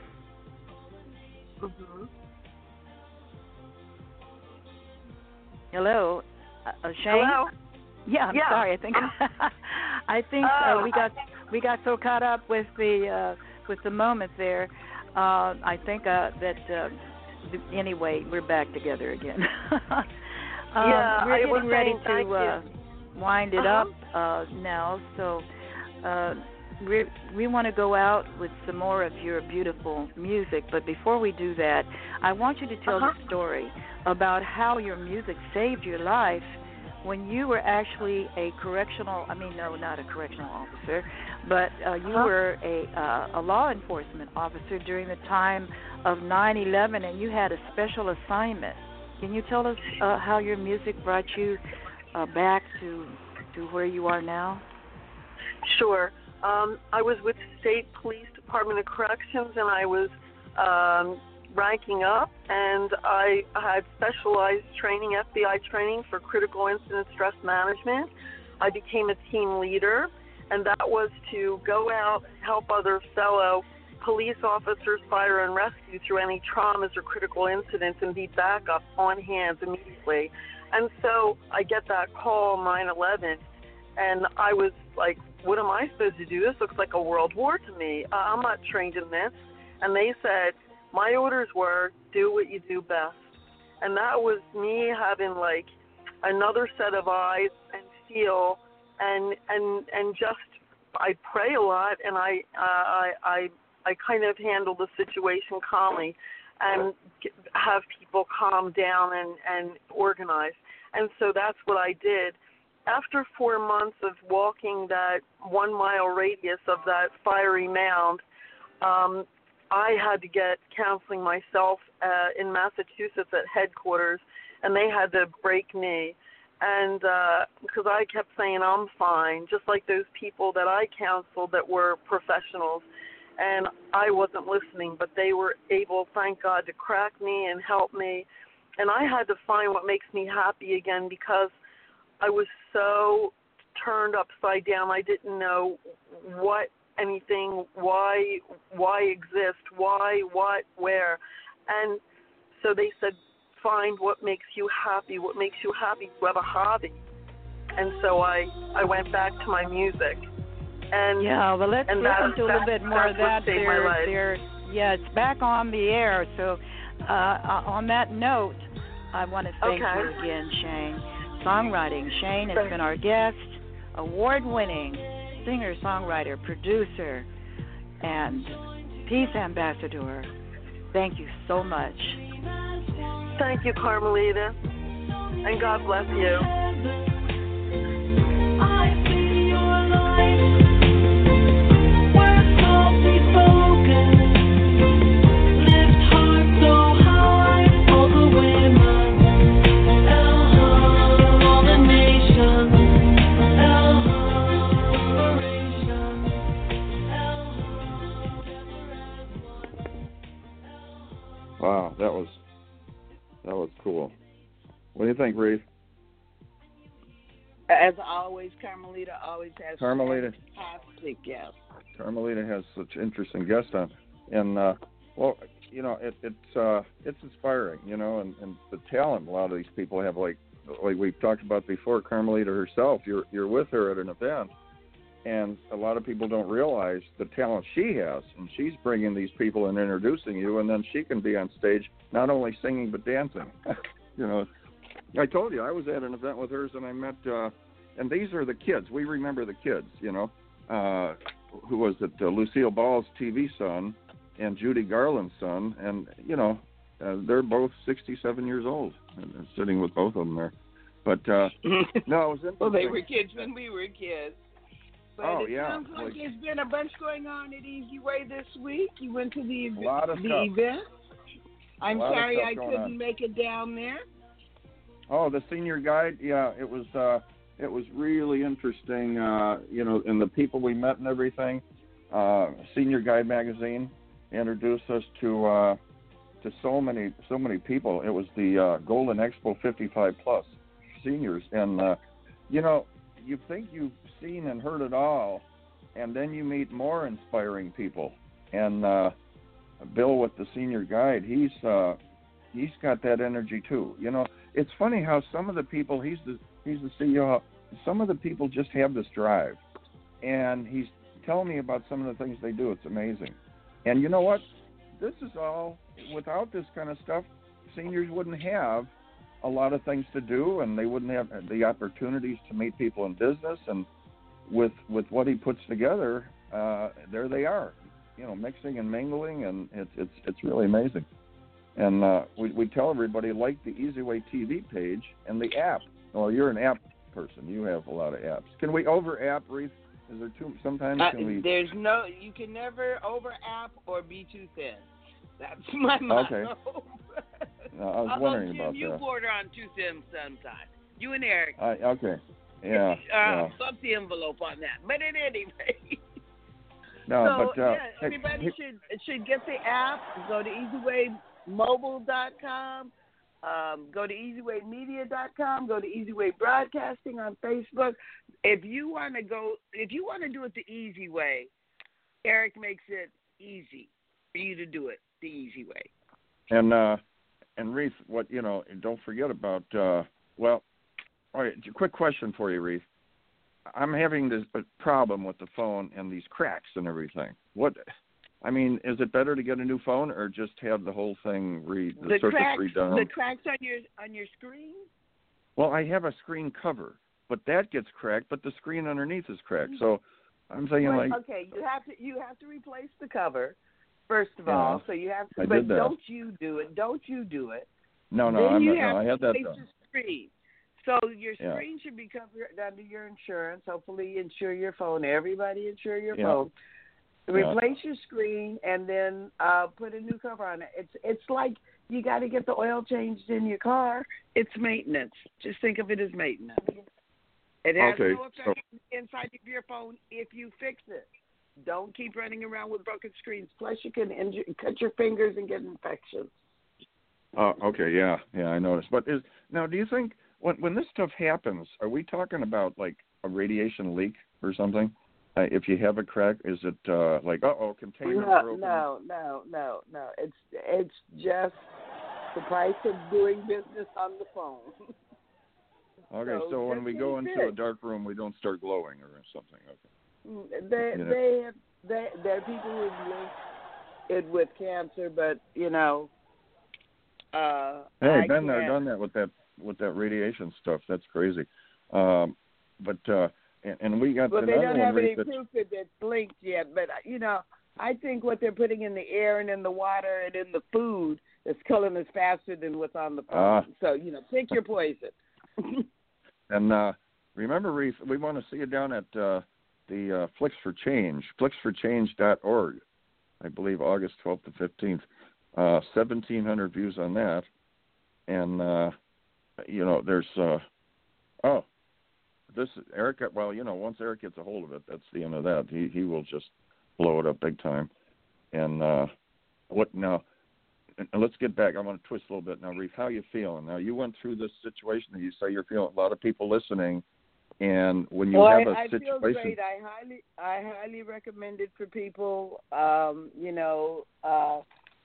Mm-hmm. Hello, uh, Shane. Hello. Yeah, I'm yeah. sorry. I think I think oh, uh, we got we got so caught up with the uh, with the moment there. Uh, I think uh, that uh, anyway, we're back together again. um, yeah, we're I getting was ready saying, to. Uh, wind it Uh-huh. up uh, now. So uh, we we want to go out with some more of your beautiful music. But before we do that, I want you to tell Uh-huh. the story about how your music saved your life when you were actually a correctional, I mean, no, not a correctional officer, but uh, you Uh-huh. were a uh, a law enforcement officer during the time of nine eleven, and you had a special assignment. Can you tell us uh, how your music brought you uh, back to to where you are now? Sure. Um, I was with State Police Department of Corrections, and I was um, ranking up, and I had specialized training, F B I training for critical incident stress management. I became a team leader, and that was to go out, help other fellow police officers, fire and rescue through any traumas or critical incidents and be back up on hands immediately. And so I get that call nine eleven, and I was like, what am I supposed to do? This looks like a world war to me. Uh, I'm not trained in this. And they said, my orders were, do what you do best. And that was me having like another set of eyes and feel and and and just I pray a lot, and I uh, I I I kind of handle the situation calmly and have people calm down and and organize. And so that's what I did. After four months of walking that one mile radius of that fiery mound, um, I had to get counseling myself uh, in Massachusetts at headquarters, and they had to break me. And uh, because I kept saying I'm fine, just like those people that I counseled that were professionals, and I wasn't listening, but they were able, thank God, to crack me and help me. And I had to find what makes me happy again, because I was so turned upside down. I didn't know what anything, why, why exist, why, what, where. And so they said, find what makes you happy, what makes you happy. You have a hobby. And so I, I went back to my music. And yeah, well, let's and listen that, to a little bit more of that. There, there, yeah, it's back on the air. So uh, on that note, I want to thank okay. you again, Shane. Songwriting. Shane has been our guest, award-winning singer, songwriter, producer, and peace ambassador. Thank you so much. Thank you, Carmelita, and God bless you. I see your light. Words softly spoken. Lift hearts so high. All the women. El all the nations. El liberation. El Wow, that was that was cool. What do you think, Reeve? As always, Carmelita always has Carmelita. fantastic guests. Carmelita has such interesting guests on, and uh, well, you know, it, it's uh, it's inspiring, you know, and, and the talent a lot of these people have, like like we've talked about before. Carmelita herself, you're you're with her at an event, and a lot of people don't realize the talent she has, and she's bringing these people and introducing you, and then she can be on stage not only singing but dancing. You know, I told you I was at an event with hers, and I met, uh, and these are the kids. We remember the kids, you know. Uh, who was it? Uh, Lucille Ball's T V son and Judy Garland's son, and you know, uh, they're both sixty-seven years old, and, and sitting with both of them there. But uh, no, it was interesting. Well, they were kids when we were kids. But oh it yeah, sounds like, like, there's been a bunch going on at Easy Way this week. You went to the, a lot of the stuff. event. I'm A lot of sorry stuff I going couldn't on. make it down there. Oh, the senior guide, yeah, it was uh, it was really interesting, uh, you know, and the people we met and everything. Uh, Senior Guide magazine introduced us to uh, to so many so many people. It was the uh, Golden Expo fifty-five plus seniors, and uh, you know, you think you've seen and heard it all, and then you meet more inspiring people. And uh, Bill with the Senior Guide, he's uh, he's got that energy too. You know, it's funny how some of the people, he's the he's the C E O, some of the people just have this drive, and he's telling me about some of the things they do. It's amazing. And you know what? This is all, without this kind of stuff, seniors wouldn't have a lot of things to do, and they wouldn't have the opportunities to meet people in business. And with with what he puts together, uh, there they are, you know, mixing and mingling, and it's it's it's really amazing. And uh, we we tell everybody, like the Easy Way T V page and the app. Well, you're an app person. You have a lot of apps. Can we over app, Reese? Is there too sometimes Uh, can we? there's no, you can never over app or be too thin. That's my motto. Okay. No, I was Although, wondering Jim, about you that. border on too thin sometimes. You and Eric. I, okay. Yeah. Uh, yeah. Fuck the envelope on that. But at any rate. No, so, but uh, yeah, everybody hey, should should get the app. Go to easy way mobile dot com. Um, go to easy way media dot com. Go to Easy Way Broadcasting on Facebook. If you want to go, if you want to do it the easy way, Eric makes it easy for you to do it the easy way. And uh, and Reese, what you know, and don't forget about. Uh, well, all right. A quick question for you, Reese. I'm having this problem with the phone and these cracks and everything. What? I mean, is it better to get a new phone or just have the whole thing re the, The surface cracks, redone? the cracks on your on your screen. Well, I have a screen cover, but that gets cracked, but the screen underneath is cracked. So I'm thinking Well, like, okay, you have to you have to replace the cover first of Yeah, all. So you have to, I but did that. don't you do it? Don't you do it? no, no, then I'm you not, have no, I to had that replace done. the screen. So your Yeah. screen should be covered under your insurance. Hopefully, insure your phone. Everybody insure your Yeah. phone. Yeah. Replace your screen and then uh, put a new cover on it. It's it's like you got to get the oil changed in your car. It's maintenance. Just think of it as maintenance. It has Okay, no so- effect inside of your phone if you fix it. Don't keep running around with broken screens. Plus, you can injure, cut your fingers and get infections. Oh, okay, yeah, yeah, I noticed. But is now, do you think when when this stuff happens, are we talking about like a radiation leak or something? Uh, if you have a crack, is it uh, like, uh oh, container No, broken? no, no, no, no. It's it's just the price of doing business on the phone. Okay, so, So when just we get go it into fixed. a dark room, we don't start glowing or something. Okay. They You know. they have they there are people who link it with cancer, but you know. Uh, Hey, I been there, can't- done that with that with that radiation stuff. That's crazy. Um, but uh, and, and we got Well, they another don't one. have any Reese, that- proof that it's linked yet, but you know, I think what they're putting in the air and in the water and in the food is killing us faster than what's on the phone. Ah. So you know, pick your poison. And uh, remember, Reese, we want to see you down at uh, the uh, Flicks for Change, flicks for change dot org. I believe August twelfth to fifteenth. Uh, seventeen hundred views on that. And, uh, you know, there's, uh, oh, this is Eric. Well, you know, once Eric gets a hold of it, that's the end of that. He he will just blow it up big time. And uh, what now? And let's get back. I want to twist a little bit now, Reef. How you feeling? Now, you went through this situation that you say you're feeling. A lot of people listening, and when you well, have I, a I situation, feel great. I highly, I highly recommend it for people. Um, you know, uh,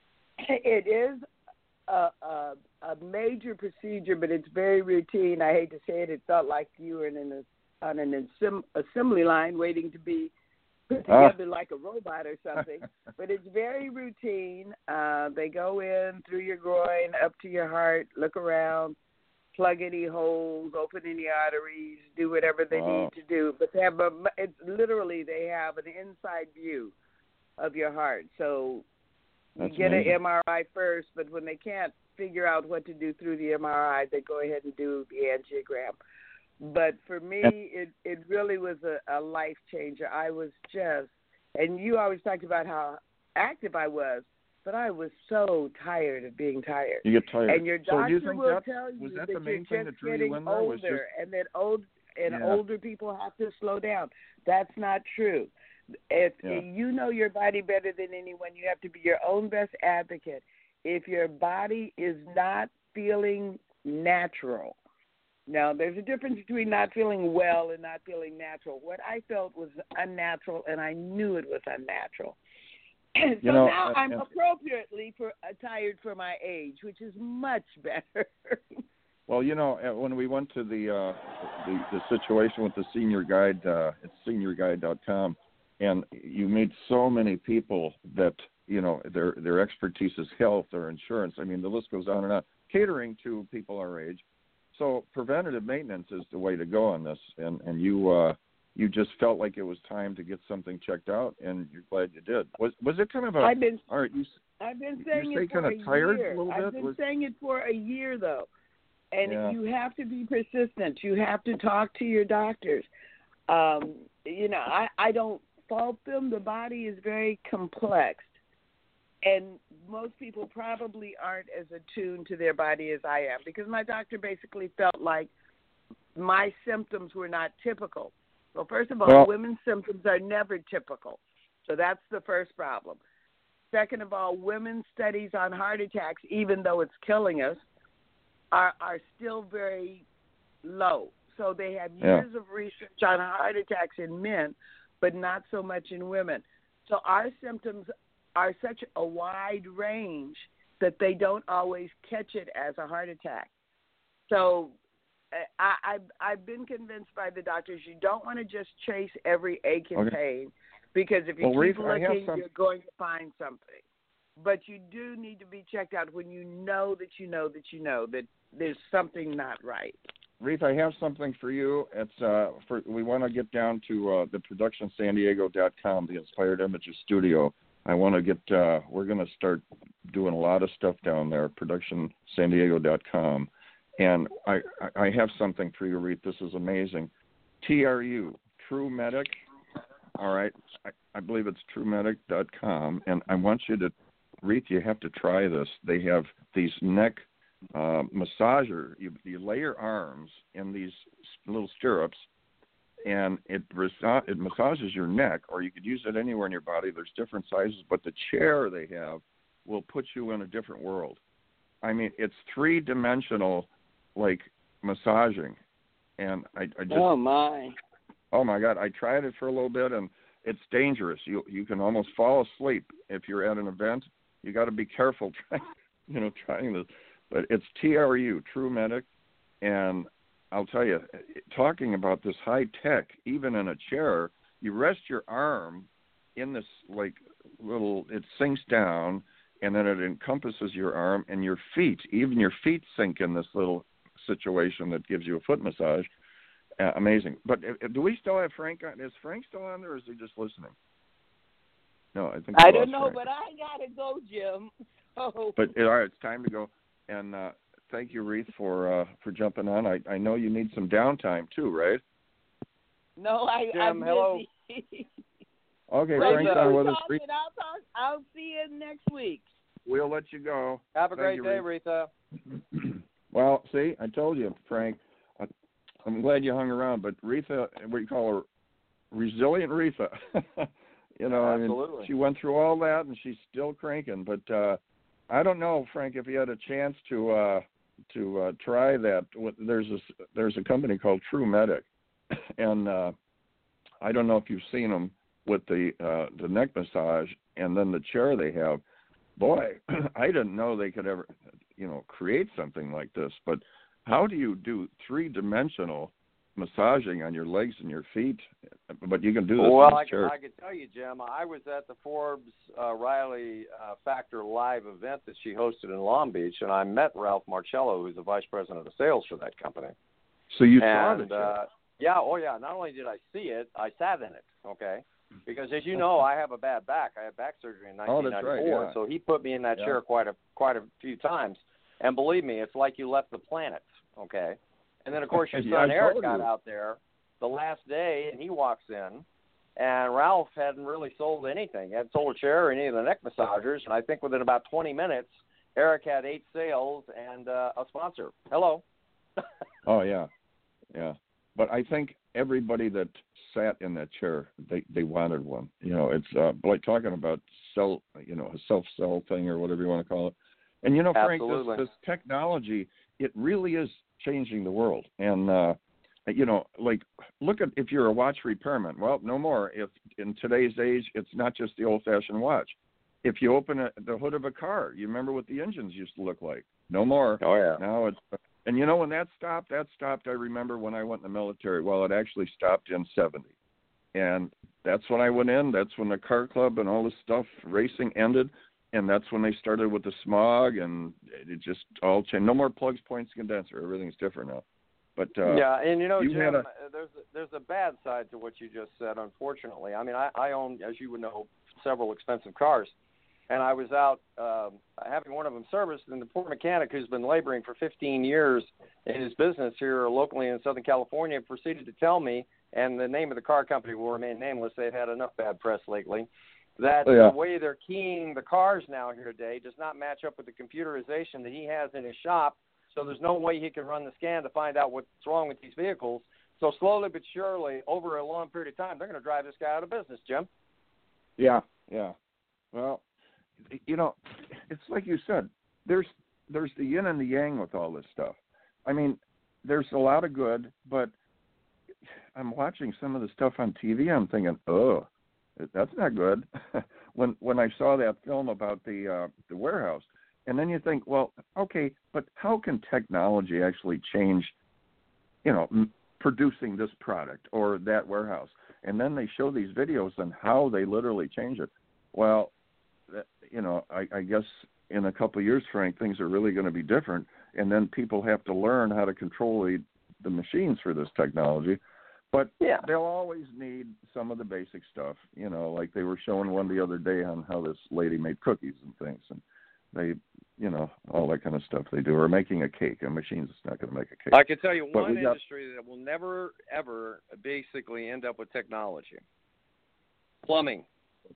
it is a, a, a major procedure, but it's very routine. I hate to say it. It felt like you were in an, on an assemb- assembly line waiting to be put Ah. together like a robot or something. But it's very routine. Uh, they go in through your groin up to your heart, look around, plug any holes, open any arteries, do whatever they Wow. need to do. But they have a, it's literally they have an inside view of your heart. So you That's get amazing. an M R I first, but when they can't figure out what to do through the M R I, they go ahead and do the angiogram. But for me, it, it really was a, a life changer. I was just, and you always talked about how active I was, but I was so tired of being tired. you get tired. And your so do doctor you think will that, tell was you that that the main you're thing just that drew you getting in there? Was older, just, and that old and Yeah. older people have to slow down. That's not true. If Yeah. you know your body better than anyone, you have to be your own best advocate. If your body is not feeling natural, now there's a difference between not feeling well and not feeling natural. What I felt was unnatural, and I knew it was unnatural. And so You know, now uh, I'm and- appropriately for, uh, tired for my age, which is much better. well, you know, uh, when we went to the uh, the, the situation with the senior guide, uh, it's senior guide dot com, and you meet so many people that you know, their their expertise is health or insurance. I mean, the list goes on and on. Catering to people our age. So preventative maintenance is the way to go on this. And, and you uh, you just felt like it was time to get something checked out, and you're glad you did. Was was it kind of a? I've been, all right, you, I've been saying you it for kind a of tired year. a little I've bit? been Was, saying it for a year, though. And yeah. you have to be persistent. You have to talk to your doctors. Um, you know, I, I don't fault them. The body is very complex. And most people probably aren't as attuned to their body as I am, because my doctor basically felt like my symptoms were not typical. Well, first of all, well, women's symptoms are never typical. So that's the first problem. Second of all, women's studies on heart attacks, even though it's killing us, are, are still very low. So they have years yeah. of research on heart attacks in men, but not so much in women. So our symptoms are such a wide range that they don't always catch it as a heart attack. So I, I've, I've been convinced by the doctors you don't want to just chase every ache and okay. pain, because if you well, keep Reef, looking, some... you're going to find something. But you do need to be checked out when you know that you know that you know that there's something not right. Reef, I have something for you. It's uh, for we want to get down to uh, the production san diego dot com, the Inspired Images Studio. I want to get. Uh, we're going to start doing a lot of stuff down there. production san diego dot com, and I I have something for you, Reef. This is amazing. T R U, True Medic. All right, I, I believe it's true medic dot com, and I want you to, Reef, you have to try this. They have these neck uh, massager. You, you lay your arms in these little stirrups, and it it massages your neck, or you could use it anywhere in your body. There's different sizes, but the chair they have will put you in a different world. I mean, it's three-dimensional, like, massaging, and I, I just... Oh, my. Oh, my God, I tried it for a little bit, and it's dangerous. You you can almost fall asleep if you're at an event. You got to be careful, trying, you know, trying this. But it's T R U, True Medic, and I'll tell you, talking about this high tech, even in a chair, you rest your arm in this, like, little, it sinks down, and then it encompasses your arm, and your feet, even your feet sink in this little situation that gives you a foot massage. Uh, amazing. But uh, do we still have Frank on? Is Frank still on there, or is he just listening? No, I think I we don't lost know, Frank. but I gotta go, Jim. So. But all right, it's time to go. And uh, thank you, Reith, for uh, for jumping on. I, I know you need some downtime too, right? No, I, Jim, I'm hello. busy. Okay, Well, Frank's you on with us. talk, Reith, and I'll talk. I'll see you next week. we'll let you go. Have a Thank great you, day, Reith. Retha. Well, see, I told you, Frank. I, I'm glad you hung around. But Retha, what do you call her? Resilient Retha. you know, I mean, Absolutely. she went through all that, and she's still cranking. But uh, I don't know, Frank, if you had a chance to uh, to uh, try that. There's a there's a company called True Medic, and uh, I don't know if you've seen them with the uh, the neck massage and then the chair they have. Boy, I didn't know they could ever, you know, create something like this. But how do you do three-dimensional massaging on your legs and your feet? But you can do this Well, in I a can, chair. I can tell you, Jim, I was at the Forbes uh, Riley uh, Factor Live event that she hosted in Long Beach, and I met Ralph Marcello, who's the vice president of sales for that company. So you and, saw the chair. Uh, yeah, oh yeah. Not only did I see it, I sat in it. Okay. Because as you know, I have a bad back. I had back surgery in Oh, nineteen that's ninety-four, right, yeah. so he put me in that Yeah. chair quite a quite a few times. And believe me, it's like you left the planet. Okay. And then of course your Yeah, son I Eric told got you. out there the last day, and he walks in, and Ralph hadn't really sold anything. He hadn't sold a chair or any of the neck massagers, and I think within about twenty minutes, Eric had eight sales and uh, a sponsor. Hello. Oh yeah, yeah. But I think everybody that sat in that chair, they they wanted one. You know, it's uh, like talking about cell, you know, a self-sell thing or whatever you want to call it. And you know, Frank, Absolutely. this, this technology, it really is changing the world. And uh, you know, like look at if you're a watch repairman. Well, no more. If in today's age, it's not just the old-fashioned watch. If you open a, the hood of a car, you remember what the engines used to look like. No more. Oh yeah. Now it's. And you know when that stopped? That stopped, I remember, when I went in the military. Well, it actually stopped in seventy. And that's when I went in. That's when the car club and all this stuff, racing ended. And that's when they started with the smog, and it just all changed. No more plugs, points, condenser. Everything's different now. But uh, yeah, and you know, you Jim, a... there's a, there's a bad side to what you just said. Unfortunately, I mean, I, I own, as you would know, several expensive cars, and I was out um, having one of them serviced, and the poor mechanic who's been laboring for fifteen years in his business here locally in Southern California proceeded to tell me, and the name of the car company will remain nameless. They've had enough bad press lately. That oh, yeah. the way they're keying the cars now here today does not match up with the computerization that he has in his shop. So there's no way he can run the scan to find out what's wrong with these vehicles. So slowly but surely, over a long period of time, they're going to drive this guy out of business, Jim. Yeah, yeah. Well, you know, it's like you said. There's there's the yin and the yang with all this stuff. I mean, there's a lot of good, but I'm watching some of the stuff on T V. I'm thinking, oh, that's not good. when when I saw that film about the uh, the warehouse. And then you think, well, okay, but how can technology actually change, you know, m- producing this product or that warehouse? And then they show these videos on how they literally change it. Well, that, you know, I, I guess in a couple of years, Frank, things are really going to be different. And then people have to learn how to control the, the machines for this technology. But yeah. they'll always need some of the basic stuff, you know, like they were showing one the other day on how this lady made cookies and things. And they, you know, all that kind of stuff they do, or making a cake. A machine's not going to make a cake. I can tell you but one got, industry that will never, ever basically end up with technology. Plumbing.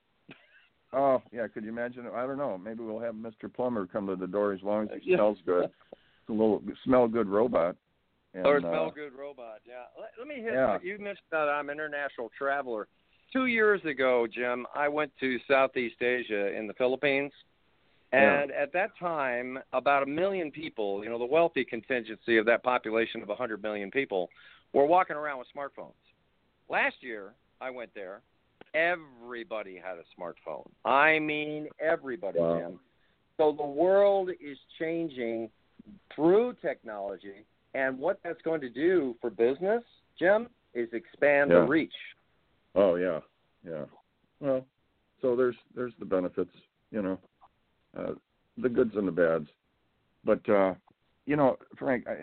Oh, yeah, could you imagine? I don't know. Maybe we'll have Mister Plumber come to the door as long as he yeah. smells good. It's a little smell-good robot. And, or smell uh, good robot, yeah. Let, let me hit, yeah. you mentioned that I'm an international traveler. Two years ago, Jim, I went to Southeast Asia in the Philippines. And yeah. at that time, about a million people, you know, the wealthy contingency of that population of one hundred million people, were walking around with smartphones. Last year, I went there. Everybody had a smartphone. I mean, everybody, wow. Jim. So the world is changing through technology. And what that's going to do for business, Jim, is expand yeah. the reach. Oh, yeah, yeah. Well, so there's there's the benefits, you know. Uh, the goods and the bads, but uh, you know, Frank, I,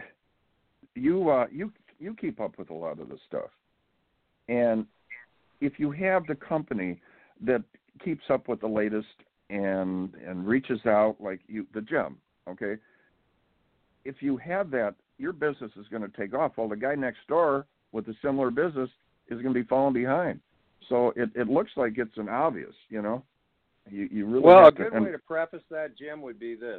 you uh, you you keep up with a lot of this stuff, and if you have the company that keeps up with the latest and and reaches out like you, the Gem, okay. If you have that, your business is going to take off. Well, the guy next door with a similar business is going to be falling behind. So it, it looks like it's an obvious, you know. You, you really well, have a good to, and, way to preface that, Jim, would be this.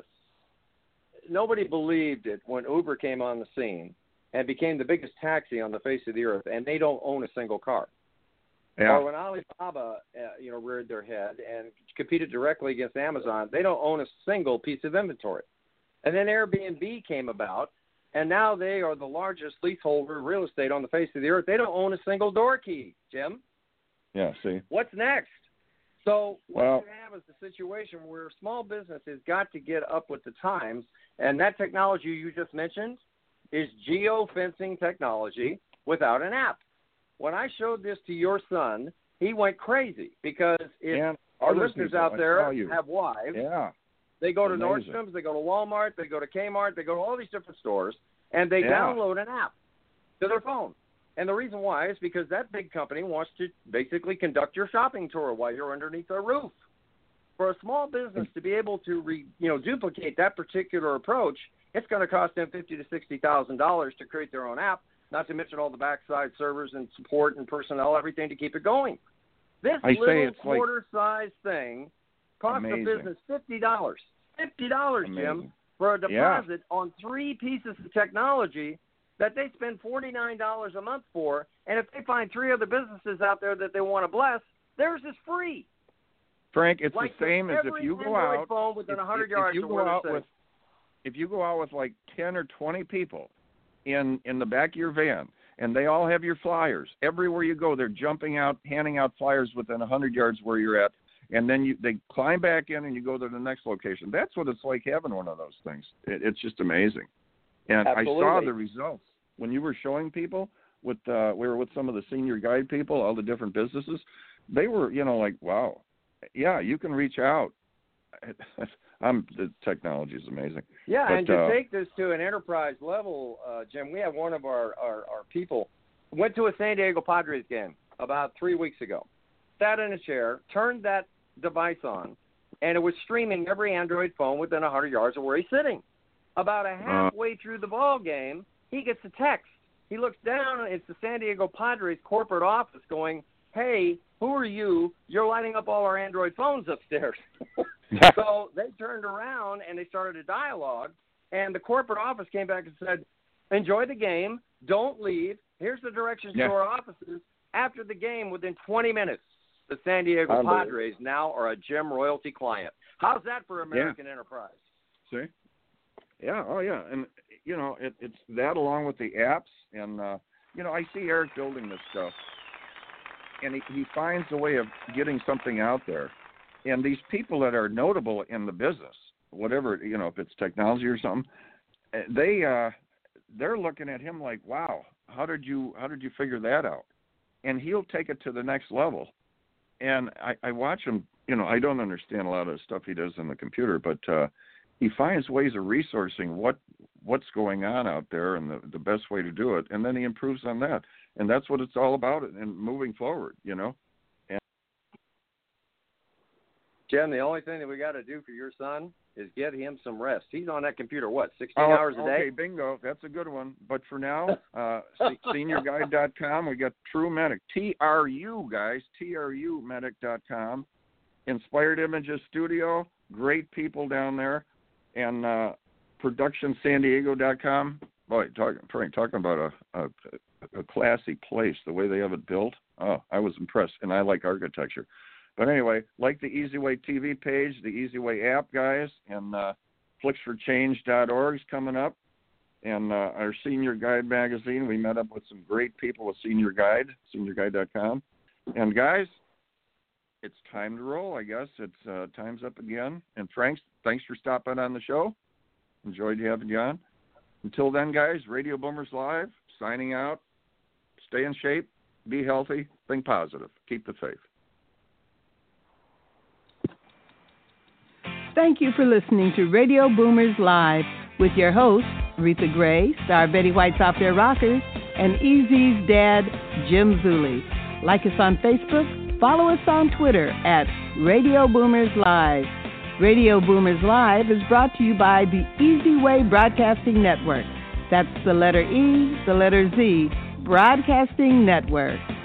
Nobody believed it when Uber came on the scene and became the biggest taxi on the face of the earth, and they don't own a single car. yeah. Or when Alibaba, uh, you know, reared their head and competed directly against Amazon, they don't own a single piece of inventory. And then Airbnb came about, and now they are the largest leaseholder of real estate on the face of the earth. They don't own a single door key, Jim. Yeah, see. What's next? So what well, you have is a situation where small business has got to get up with the times, and that technology you just mentioned is geofencing technology without an app. When I showed this to your son, he went crazy because if yeah, our listeners people, out there you. have wives, yeah. they go to Amazing. Nordstrom's, they go to Walmart, they go to Kmart, they go to all these different stores, and they yeah. download an app to their phone. And the reason why is because that big company wants to basically conduct your shopping tour while you're underneath their roof. For a small business to be able to, re, you know, duplicate that particular approach, it's going to cost them fifty to sixty thousand dollars to create their own app. Not to mention all the backside servers and support and personnel, everything to keep it going. This I little quarter-sized like thing costs amazing. the business fifty dollars. Fifty dollars, Jim, for a deposit yeah. on three pieces of technology that they spend forty-nine dollars a month for, and if they find three other businesses out there that they want to bless, theirs is free. Frank, it's like the same as if you go out phone within if, one hundred if, yards if you of go where out they're with if you go out with like ten or twenty people in in the back of your van, and they all have your flyers. Everywhere you go, they're jumping out, handing out flyers within one hundred yards where you're at, and then you they climb back in and you go to the next location. That's what it's like having one of those things. It, it's just amazing. And Absolutely. I saw the results when you were showing people. with uh, we were with some of the senior guide people, all the different businesses. They were, you know, like, wow, yeah, you can reach out. I'm the technology is amazing. Yeah, but, and to uh, take this to an enterprise level, uh, Jim, we have one of our, our, our people went to a San Diego Padres game about three weeks ago, sat in a chair, turned that device on, and it was streaming every Android phone within one hundred yards of where he's sitting. About a halfway uh, through the ball game, he gets a text. He looks down, and it's the San Diego Padres corporate office going, hey, who are you? You're lighting up all our Android phones upstairs. So they turned around, and they started a dialogue, and the corporate office came back and said, enjoy the game. Don't leave. Here's the directions yeah. to our offices. After the game, within twenty minutes, the San Diego Padres now are a Jim Royalty client. How's that for American yeah. enterprise? See? Yeah, oh, yeah. And, you know, it, it's that along with the apps. And, uh, you know, I see Eric building this stuff, and he, he finds a way of getting something out there. And these people that are notable in the business, whatever, you know, if it's technology or something, they, uh, they're looking at him like, wow, how did you how did you figure that out? And he'll take it to the next level. And I, I watch him, you know, I don't understand a lot of the stuff he does on the computer, but uh, he finds ways of resourcing what what's going on out there and the, the best way to do it, and then he improves on that. And that's what it's all about, and moving forward, you know. And Jim, the only thing that we got to do for your son is get him some rest. He's on that computer, what, sixteen oh, hours a day? Okay, bingo. That's a good one. But for now, uh, senior guide dot com, we got True Medic, T R U, guys, T R U medic dot com. Inspired Images Studio, great people down there. And uh, production san diego dot com. Boy, talking talking about a, a a classy place, the way they have it built. Oh, I was impressed, and I like architecture. But anyway, like the Easy Way T V page, the Easy Way app, guys, and uh, flicks for change dot org is coming up. And uh, our Senior Guide magazine, we met up with some great people with Senior Guide, senior guide dot com. And guys, it's time to roll, I guess. It's uh, time's up again. And Frank, thanks for stopping on the show. Enjoyed having you on. Until then, guys, Radio Boomers Live, signing out. Stay in shape, be healthy, think positive, keep the faith. Thank you for listening to Radio Boomers Live with your hosts, Retha Gray, Star Betty White's Off Their Rockers, and Easy's dad, Jim Zuley. Like us on Facebook, follow us on Twitter at Radio Boomers Live. Radio Boomers Live is brought to you by the Easy Way Broadcasting Network. That's the letter E, the letter Z, Broadcasting Network.